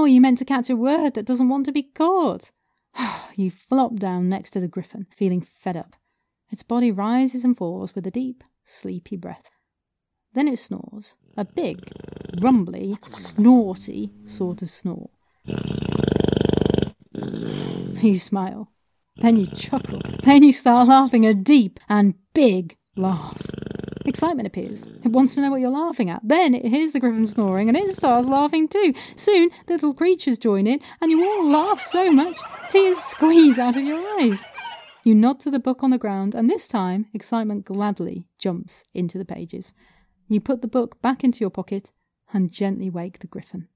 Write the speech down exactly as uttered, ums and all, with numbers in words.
are you meant to catch a word that doesn't want to be caught? You flop down next to the griffin, feeling fed up. Its body rises and falls with a deep, sleepy breath. Then it snores, a big, rumbly, snorty sort of snore. You smile. Then you chuckle. Then you start laughing a deep and big laugh. Excitement appears. It wants to know what you're laughing at. Then it hears the griffin snoring and it starts laughing too. Soon the little creatures join in and you all laugh so much tears squeeze out of your eyes. You nod to the book on the ground and this time excitement gladly jumps into the pages. You put the book back into your pocket and gently wake the griffin.